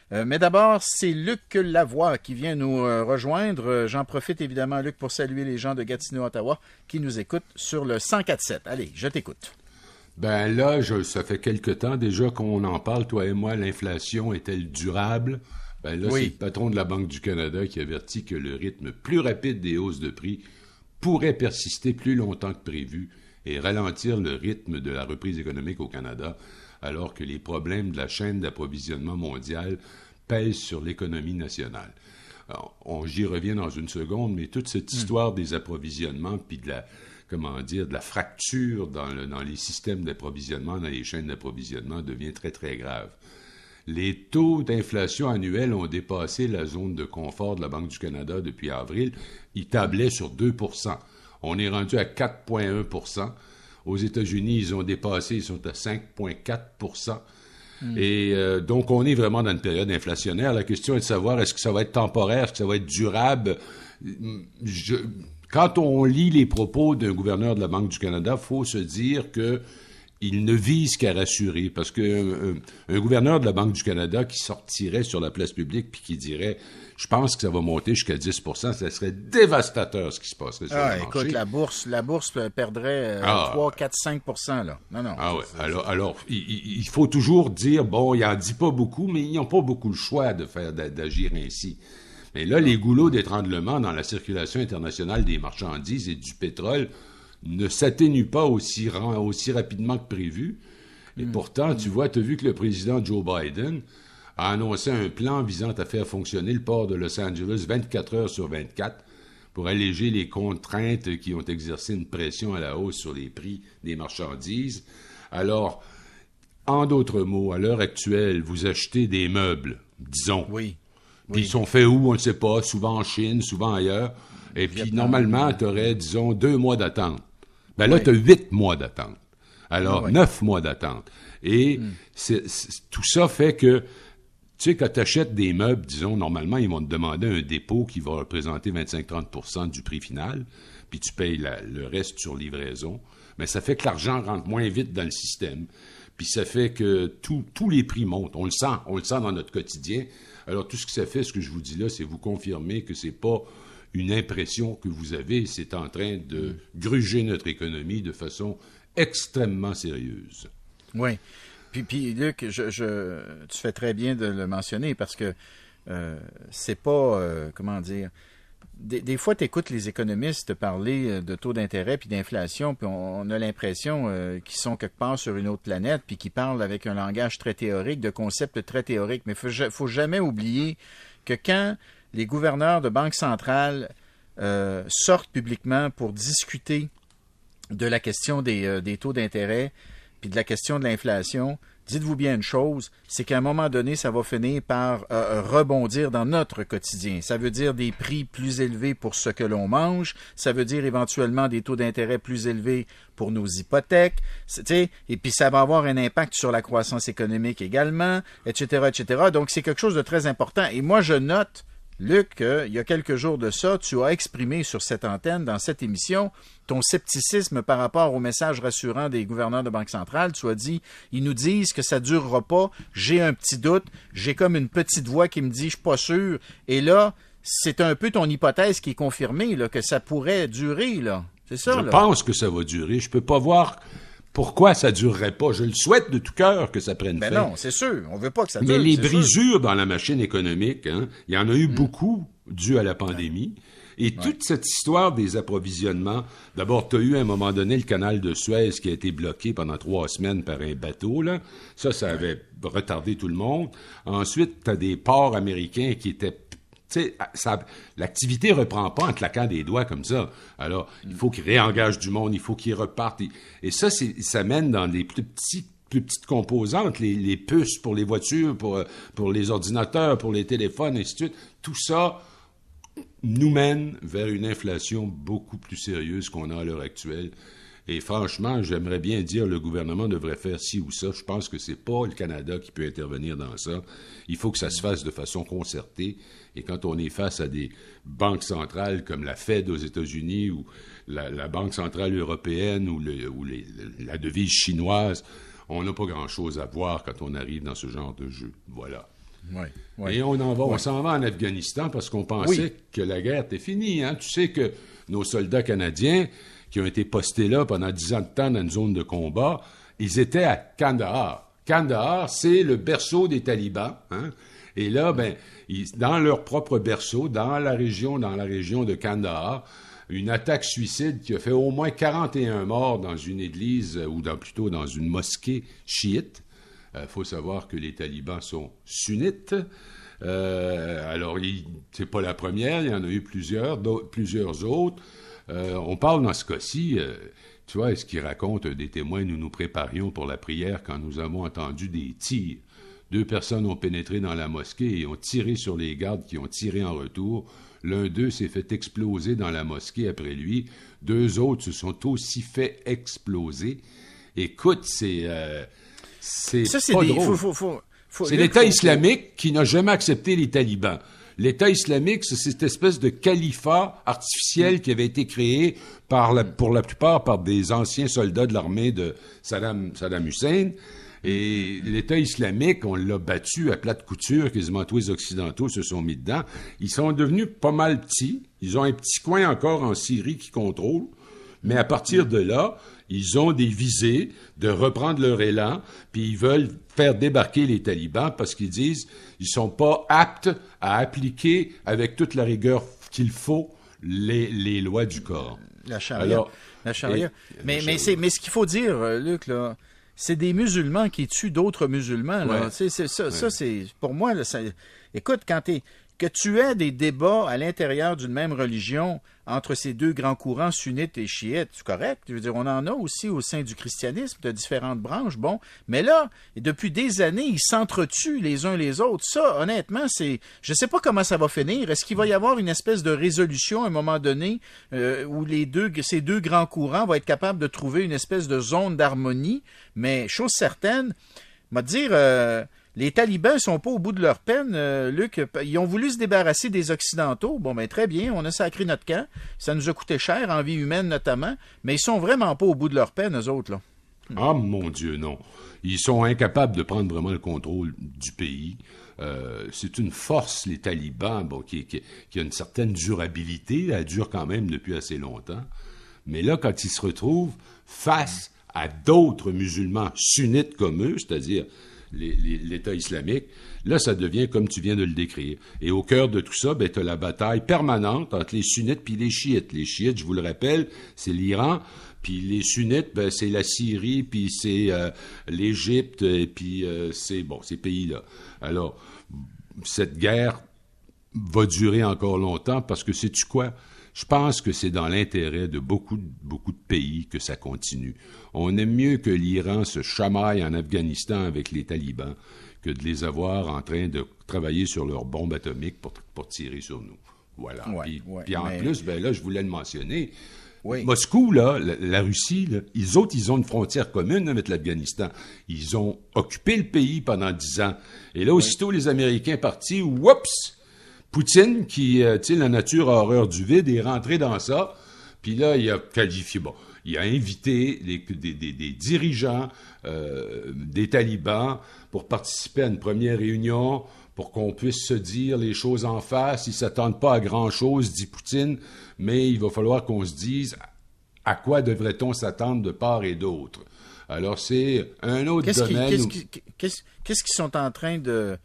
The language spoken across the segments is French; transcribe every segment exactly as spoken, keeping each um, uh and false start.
Euh, mais d'abord, c'est Luc Lavoie qui vient nous euh, rejoindre. Euh, j'en profite évidemment, Luc, pour saluer les gens de Gatineau, Ottawa, qui nous écoutent sur le cent quatre sept. Allez, je t'écoute. Ben là, je, ça fait quelque temps déjà qu'on en parle, toi et moi, l'inflation est-elle durable? Ben là, oui. C'est le patron de la Banque du Canada qui avertit que le rythme plus rapide des hausses de prix pourrait persister plus longtemps que prévu et ralentir le rythme de la reprise économique au Canada, alors que les problèmes de la chaîne d'approvisionnement mondiale pèsent sur l'économie nationale. Alors, on, j'y reviens dans une seconde, mais toute cette histoire mmh. des approvisionnements puis de la, comment dire, de la fracture dans, le, dans les systèmes d'approvisionnement, dans les chaînes d'approvisionnement devient très, très grave. Les taux d'inflation annuels ont dépassé la zone de confort de la Banque du Canada depuis avril. Ils tablaient sur deux pour cent. On est rendu à quatre virgule un pour cent. Aux États-Unis, ils ont dépassé, ils sont à cinq virgule quatre pour cent. Mm. Et euh, donc, on est vraiment dans une période inflationnnaire. La question est de savoir, est-ce que ça va être temporaire, est-ce que ça va être durable? Je, quand on lit les propos d'un gouverneur de la Banque du Canada, il faut se dire que il ne vise qu'à rassurer, parce qu'un un, un gouverneur de la Banque du Canada qui sortirait sur la place publique puis qui dirait « Je pense que ça va monter jusqu'à dix pour cent », ça serait dévastateur ce qui se passerait sur ah, le marché. Écoute, la bourse, la bourse perdrait euh, ah, trois, quatre, cinq pour cent, là. Non, non. Ah ouais. Alors, alors il, il faut toujours dire, bon, il n'en dit pas beaucoup, mais ils n'ont pas beaucoup le choix de faire d'agir ainsi. Mais là, non. Les goulots d'étranglement dans la circulation internationale des marchandises et du pétrole ne s'atténue pas aussi, aussi rapidement que prévu. Et mmh. pourtant, mmh. tu vois, tu as vu que le président Joe Biden a annoncé un plan visant à faire fonctionner le port de Los Angeles vingt-quatre heures sur vingt-quatre pour alléger les contraintes qui ont exercé une pression à la hausse sur les prix des marchandises. Alors, en d'autres mots, à l'heure actuelle, vous achetez des meubles, disons. Oui. Puis oui. ils sont faits où, on ne sait pas, souvent en Chine, souvent ailleurs. Et puis, normalement, tu aurais, disons, deux mois d'attente. Ben là, oui. tu as huit mois d'attente. Alors, oui. neuf mois d'attente. Et mm. c'est, c'est, tout ça fait que, tu sais, quand tu achètes des meubles, disons, normalement, ils vont te demander un dépôt qui va représenter vingt-cinq à trente pour cent du prix final, puis tu payes la, le reste sur livraison. Mais ça fait que l'argent rentre moins vite dans le système. Puis ça fait que tout, tous les prix montent. On le sent, on le sent dans notre quotidien. Alors, tout ce que ça fait, ce que je vous dis là, c'est vous confirmer que c'est pas une impression que vous avez, c'est en train de gruger notre économie de façon extrêmement sérieuse. Oui. Puis, puis Luc, je, je, tu fais très bien de le mentionner parce que euh, c'est pas, euh, comment dire, des, des fois, tu écoutes les économistes parler de taux d'intérêt puis d'inflation, puis on, on a l'impression euh, qu'ils sont quelque part sur une autre planète, puis qu'ils parlent avec un langage très théorique, de concepts très théoriques. Mais il ne faut jamais oublier que quand les gouverneurs de banques centrales euh, sortent publiquement pour discuter de la question des, euh, des taux d'intérêt puis de la question de l'inflation, dites-vous bien une chose, c'est qu'à un moment donné, ça va finir par euh, rebondir dans notre quotidien. Ça veut dire des prix plus élevés pour ce que l'on mange, ça veut dire éventuellement des taux d'intérêt plus élevés pour nos hypothèques, et puis ça va avoir un impact sur la croissance économique également, et cetera, et cetera. Donc, c'est quelque chose de très important. Et moi, je note, Luc, il y a quelques jours de ça, tu as exprimé sur cette antenne, dans cette émission, ton scepticisme par rapport au message rassurant des gouverneurs de Banque centrale. Tu as dit, ils nous disent que ça ne durera pas, j'ai un petit doute, j'ai comme une petite voix qui me dit, je suis pas sûr. Et là, c'est un peu ton hypothèse qui est confirmée, là, que ça pourrait durer, là. C'est ça, Je là? pense que ça va durer. Je peux pas voir pourquoi ça durerait pas. Je le souhaite de tout cœur que ça prenne ben fin. Non, c'est sûr. On veut pas que ça dure. Mais les c'est brisures sûr. dans la machine économique, hein, il y en a eu mmh. beaucoup dues à la pandémie. Et ouais. toute cette histoire des approvisionnements, d'abord, tu as eu à un moment donné le canal de Suez qui a été bloqué pendant trois semaines par un bateau, là. Ça, ça avait retardé tout le monde. Ensuite, tu as des ports américains qui étaient... Tu sais, ça, l'activité reprend pas en claquant des doigts comme ça. Alors, il faut qu'ils réengagent du monde, il faut qu'ils repartent. Et, et ça, c'est, ça mène dans les plus petits plus petites composantes, les, les puces pour les voitures, pour, pour les ordinateurs, pour les téléphones, et ainsi de suite. Tout ça nous mène vers une inflation beaucoup plus sérieuse qu'on a à l'heure actuelle. Et franchement, j'aimerais bien dire le gouvernement devrait faire ci ou ça. Je pense que c'est pas le Canada qui peut intervenir dans ça. Il faut que ça se fasse de façon concertée. Et quand on est face à des banques centrales comme la Fed aux États-Unis ou la, la Banque centrale européenne ou, le, ou les, la devise chinoise, on n'a pas grand-chose à voir quand on arrive dans ce genre de jeu. Voilà. Oui, oui. Et on en va, oui. on s'en va en Afghanistan parce qu'on pensait oui. que la guerre était finie. Hein? Tu sais que nos soldats canadiens qui ont été postés là pendant dix ans de temps dans une zone de combat, ils étaient à Kandahar. Kandahar, c'est le berceau des talibans. Hein? Et là, ben, ils, dans leur propre berceau, dans la région, dans la région de Kandahar, une attaque suicide qui a fait au moins quarante et un morts dans une église, ou dans, plutôt dans une mosquée chiite. Il euh, faut savoir que les talibans sont sunnites. Euh, alors, il, c'est pas la première, il y en a eu plusieurs, plusieurs autres. Euh, on parle dans ce cas-ci, euh, tu vois, ce qui raconte des témoins, nous nous préparions pour la prière quand nous avons entendu des tirs. Deux personnes ont pénétré dans la mosquée et ont tiré sur les gardes qui ont tiré en retour. L'un d'eux s'est fait exploser dans la mosquée après lui. Deux autres se sont aussi fait exploser. Écoute, c'est... Euh, c'est Ça, c'est pas des... drôle. Faut, faut, faut, faut... C'est l'État faut... islamique qui n'a jamais accepté les talibans. L'État islamique, c'est cette espèce de califat artificiel qui avait été créé par la, pour la plupart par des anciens soldats de l'armée de Saddam, Saddam Hussein. Et l'État islamique, on l'a battu à plate couture, quasiment tous les Occidentaux se sont mis dedans. Ils sont devenus pas mal petits. Ils ont un petit coin encore en Syrie qu'ils contrôlent. Mais à partir de là, ils ont des visées de reprendre leur élan, puis ils veulent faire débarquer les talibans parce qu'ils disent ils sont pas aptes à appliquer avec toute la rigueur qu'il faut les, les lois du corps. La charia. Alors, la charia. Et, mais, la charia. Mais, c'est, mais ce qu'il faut dire, Luc, là, c'est des musulmans qui tuent d'autres musulmans. Là. Ouais. C'est, c'est, ça, ouais. ça, c'est pour moi. Là, ça, écoute, quand t'es, que tu aies des débats à l'intérieur d'une même religion entre ces deux grands courants sunnites et chiites, c'est correct. Je veux dire, on en a aussi au sein du christianisme, de différentes branches. Bon, mais là, depuis des années, ils s'entretuent les uns les autres. Ça, honnêtement, c'est, je sais pas comment ça va finir. Est-ce qu'il va y avoir une espèce de résolution à un moment donné euh, où les deux, ces deux grands courants vont être capables de trouver une espèce de zone d'harmonie? Mais chose certaine, m'a dire. Euh, Les talibans ne sont pas au bout de leur peine, euh, Luc. Ils ont voulu se débarrasser des Occidentaux. Bon, ben très bien, on a sacré notre camp. Ça nous a coûté cher, en vie humaine notamment. Mais ils sont vraiment pas au bout de leur peine, eux autres, là. Ah, mon Dieu, non. Ils sont incapables de prendre vraiment le contrôle du pays. Euh, c'est une force, les talibans, bon, qui, qui, qui a une certaine durabilité. Elle dure quand même depuis assez longtemps. Mais là, quand ils se retrouvent face à d'autres musulmans sunnites comme eux, c'est-à-dire Les, les, l'État islamique, là, ça devient comme tu viens de le décrire. Et au cœur de tout ça, ben, tu as la bataille permanente entre les sunnites puis les chiites. Les chiites, je vous le rappelle, c'est l'Iran, puis les sunnites, ben, c'est la Syrie, puis c'est euh, l'Égypte, et puis euh, c'est, bon, ces pays-là. Alors, cette guerre va durer encore longtemps parce que, sais-tu quoi? Je pense que c'est dans l'intérêt de beaucoup, beaucoup de pays que ça continue. On aime mieux que l'Iran se chamaille en Afghanistan avec les talibans que de les avoir en train de travailler sur leurs bombes atomiques pour, pour tirer sur nous. Voilà. Ouais, puis, ouais, puis en mais... plus, ben là, je voulais le mentionner. Oui. Moscou, là, la, la Russie, là, ils autres, ils ont une frontière commune avec l'Afghanistan. Ils ont occupé le pays pendant dix ans. Et là, aussitôt, oui. les Américains partis, whoops! Poutine, qui, euh, tu sais, la nature a horreur du vide, est rentré dans ça. Puis là, il a qualifié, bon, il a invité les, des, des, des dirigeants euh, des talibans pour participer à une première réunion, pour qu'on puisse se dire les choses en face. Ils ne s'attendent pas à grand-chose, dit Poutine, mais il va falloir qu'on se dise à quoi devrait-on s'attendre de part et d'autre. Alors, c'est un autre qu'est-ce domaine... Qui, qu'est-ce, où... qui, qu'est-ce, qu'est-ce qu'ils sont en train de...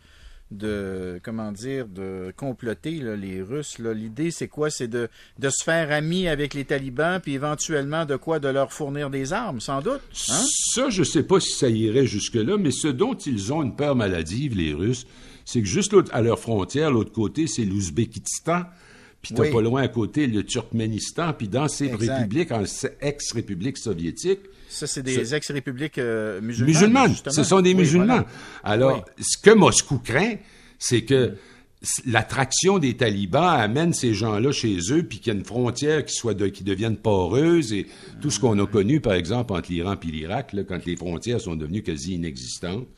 de, comment dire, de comploter, là, les Russes. Là. L'idée, c'est quoi? C'est de, de se faire amis avec les talibans, puis éventuellement, de quoi? De leur fournir des armes, sans doute. Hein? Ça, je ne sais pas si ça irait jusque-là, mais ce dont ils ont une peur maladive, les Russes, c'est que juste à leur frontière, l'autre côté, c'est l'Ouzbékistan, puis t'as oui. pas loin à côté le Turkménistan, puis dans ces exact. républiques, en ex-républiques soviétiques, ça, c'est des c'est... ex-républiques euh, musulmanes. Musulmanes, justement. Ce sont des oui, musulmans. Voilà. Alors, oui. ce que Moscou craint, c'est que l'attraction des talibans amène ces gens-là chez eux, puis qu'il y a une frontière qui, soit de, qui devienne poreuse, et tout ce qu'on a connu, par exemple, entre l'Iran et l'Irak, là, quand les frontières sont devenues quasi inexistantes.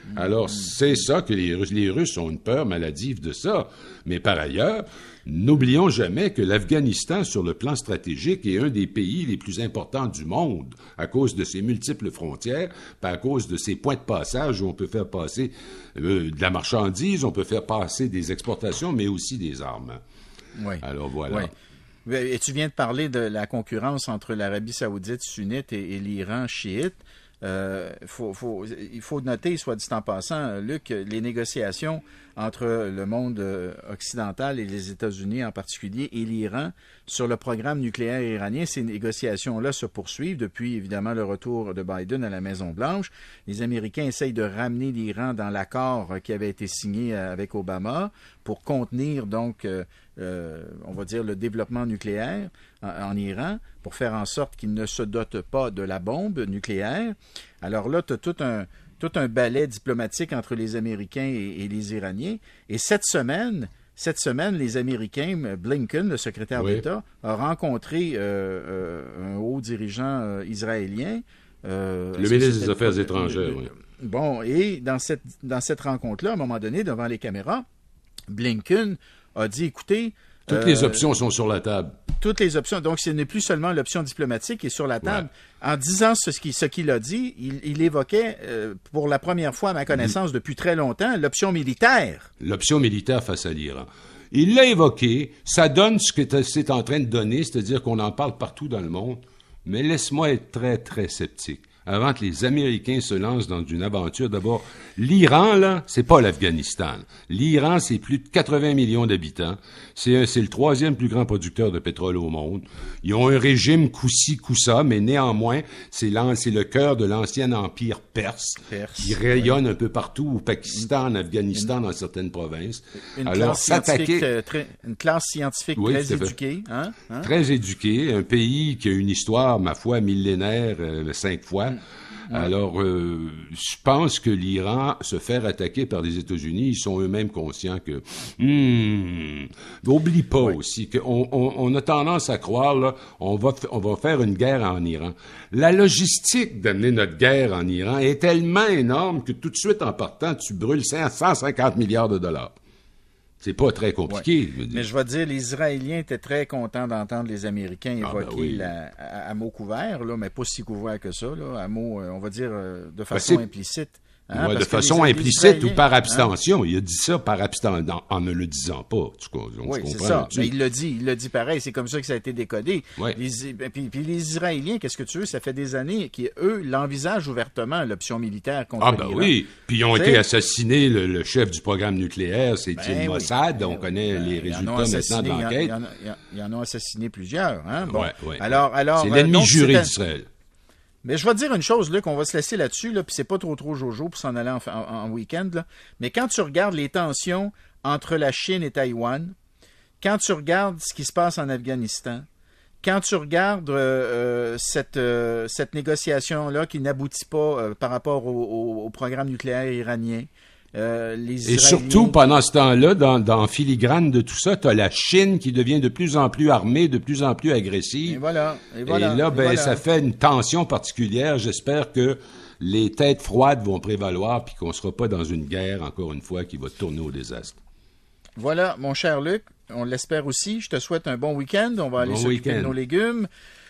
Alors, c'est ça que les Russes, les Russes ont une peur maladive de ça. Mais par ailleurs, n'oublions jamais que l'Afghanistan, sur le plan stratégique, est un des pays les plus importants du monde à cause de ses multiples frontières, à cause de ses points de passage où on peut faire passer euh, de la marchandise, on peut faire passer des exportations, mais aussi des armes. Oui. Alors, voilà. Oui. Et tu viens de parler de la concurrence entre l'Arabie saoudite sunnite et, et l'Iran chiite. Euh, faut, faut, il faut noter, soit dit en passant, Luc, les négociations entre le monde occidental et les États-Unis en particulier et l'Iran sur le programme nucléaire iranien, ces négociations-là se poursuivent depuis évidemment le retour de Biden à la Maison-Blanche. Les Américains essayent de ramener l'Iran dans l'accord qui avait été signé avec Obama pour contenir donc, euh, euh, on va dire, le développement nucléaire en, en Iran, pour faire en sorte qu'il ne se dote pas de la bombe nucléaire. Alors là, tu as tout un, tout un ballet diplomatique entre les Américains et, et les Iraniens. Et cette semaine, cette semaine, les Américains, Blinken, le secrétaire oui. d'État, a rencontré euh, euh, un haut dirigeant euh, israélien. Euh, le ministre des Affaires pas, étrangères, euh, oui. Bon, et dans cette, dans cette rencontre-là, à un moment donné, devant les caméras, Blinken a dit, écoutez... Toutes euh, les options sont sur la table. Toutes les options. Donc, ce n'est plus seulement l'option diplomatique qui est sur la table. Ouais. En disant ce qu'il, ce qu'il a dit, il, il évoquait, euh, pour la première fois, à ma connaissance, mmh. depuis très longtemps, l'option militaire. L'option militaire face à l'Iran. Il l'a évoqué. Ça donne ce que c'est en train de donner, c'est-à-dire qu'on en parle partout dans le monde. Mais laisse-moi être très, très sceptique. Avant que les Américains se lancent dans une aventure, d'abord, l'Iran, là, c'est pas l'Afghanistan. L'Iran, c'est plus de quatre-vingts millions d'habitants. C'est, un, c'est le troisième plus grand producteur de pétrole au monde. Ils ont un régime coup-ci, coup-ça, mais néanmoins, c'est, c'est le cœur de l'ancien empire perse, perse qui rayonne oui. un peu partout, au Pakistan, en Afghanistan, une, dans certaines provinces. Une, Alors, classe, scientifique, euh, très, une classe scientifique oui, très éduquée. Hein? Hein? Très éduquée. Un pays qui a une histoire, ma foi, millénaire, euh, cinq fois. Ouais. Alors, euh, je pense que l'Iran, se faire attaquer par les États-Unis, ils sont eux-mêmes conscients que... Hmm, n'oublie pas ouais. aussi qu'on on, on a tendance à croire, là, on va, on va faire une guerre en Iran. La logistique d'amener notre guerre en Iran est tellement énorme que tout de suite, en partant, tu brûles cent cinquante milliards de dollars. C'est pas très compliqué. Ouais. Je Mais je vais te dire, les Israéliens étaient très contents d'entendre les Américains évoquer ah ben oui. la, à, à mots couverts, là, mais pas si couvert que ça, là, à mots, on va dire, de façon ben implicite. Hein, ouais, de façon les, implicite les ou par abstention. Hein? Il a dit ça par abstention, en ne le disant pas. Tu, on, oui, tu c'est ça. Mais il l'a dit, il l'a dit pareil. C'est comme ça que ça a été décodé. Ouais. Les, puis, puis les Israéliens, qu'est-ce que tu veux? Ça fait des années qu'eux l'envisagent ouvertement, l'option militaire contre Ah ben l'Iran. Oui. Puis ils ont T'sais, été assassinés. Le, le chef du programme nucléaire, c'est ben, le Mossad. Oui, on connaît ben, les résultats maintenant de l'enquête. Il y, en, il, y en, il y en a assassiné plusieurs. Hein? Bon. Ouais, ouais, alors, alors, c'est l'ennemi donc, juré c'est d'Israël. Mais je vais te dire une chose, Luc, on va se laisser là-dessus, là, puis c'est pas trop trop jojo pour s'en aller en, en, en week-end, là. Mais quand tu regardes les tensions entre la Chine et Taïwan, quand tu regardes ce qui se passe en Afghanistan, quand tu regardes euh, cette, euh, cette négociation-là qui n'aboutit pas euh, par rapport au, au, au programme nucléaire iranien, Euh, les Et surtout, pendant ce temps-là, dans, dans filigrane de tout ça, tu as la Chine qui devient de plus en plus armée, de plus en plus agressive. Et voilà. Et, voilà, et là, et ben, voilà. ça fait une tension particulière. J'espère que les têtes froides vont prévaloir puis qu'on ne sera pas dans une guerre, encore une fois, qui va tourner au désastre. Voilà, mon cher Luc, on l'espère aussi. Je te souhaite un bon week-end. On va aller bon s'occuper week-end. de nos légumes.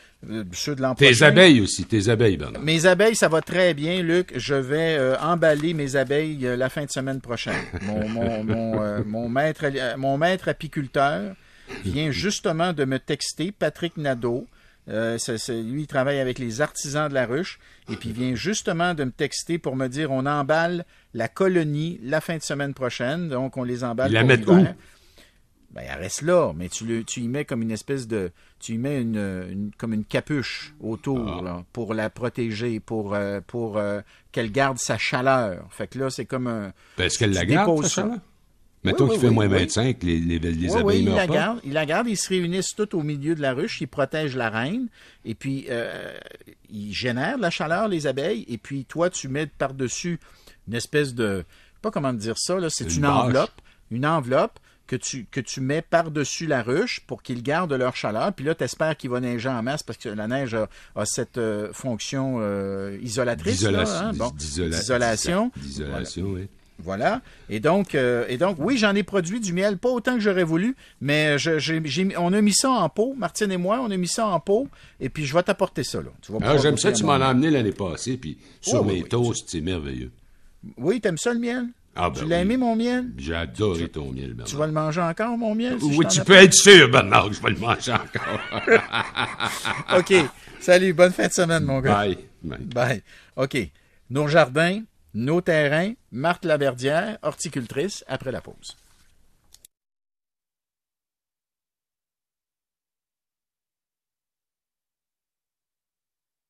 Ceux de l'an tes prochain. abeilles aussi, tes abeilles, Bernard. Mes abeilles, ça va très bien, Luc. Je vais euh, emballer mes abeilles euh, la fin de semaine prochaine. Mon, mon, mon, euh, mon, maître, euh, mon maître apiculteur vient justement de me texter, Patrick Nadeau. Euh, c'est, c'est, lui, il travaille avec les artisans de la ruche. Et puis, il vient justement de me texter pour me dire on emballe la colonie la fin de semaine prochaine. Donc, on les emballe. Ils la pour mettent l'hiver. où? Ben, elle reste là, mais tu, le, tu y mets comme une espèce de... Tu y mets une, une, comme une capuche autour, ah. là, pour la protéger, pour, euh, pour euh, qu'elle garde sa chaleur. Fait que là, c'est comme un... Ben, est-ce qu'elle la garde, sa chaleur? Mettons oui, qu'il oui, fait oui, moins oui. vingt-cinq, les, les, les oui, abeilles oui, meurent il la pas. Garde, il la garde, ils se réunissent tout au milieu de la ruche, ils protègent la reine, et puis euh, ils génèrent de la chaleur, les abeilles, et puis toi, tu mets par-dessus une espèce de... Pas comment dire ça, là, c'est une, une enveloppe. Une enveloppe que tu, que tu mets par-dessus la ruche pour qu'ils gardent leur chaleur. Puis là, tu espères qu'il va neiger en masse parce que la neige a, a cette euh, fonction euh, isolatrice. D'isolation. Là, hein? Bon, d'isola- d'isolation. D'isolation, voilà. oui. Voilà. Et donc, euh, et donc, oui, j'en ai produit du miel, pas autant que j'aurais voulu, mais je, j'ai, j'ai, on a mis ça en pot, Martine et moi, on a mis ça en pot, et puis je vais t'apporter ça, là. Tu vas Alors, j'aime ça, tu m'en as amené l'année passée, puis sur oh, mes oui, oui, toasts, c'est merveilleux. Oui, t'aimes ça, le miel? Ah, ben tu l'as oui. aimé, mon miel? J'ai adoré ton miel, Bernard. Tu vas le manger encore, mon miel? Si oui, tu peux être sûr, Bernard, que je vais le manger encore. OK. Salut, bonne fin de semaine, mon gars. Bye. Bye. Bye. OK. Nos jardins, nos terrains, Marthe Laverdière, horticultrice, après la pause.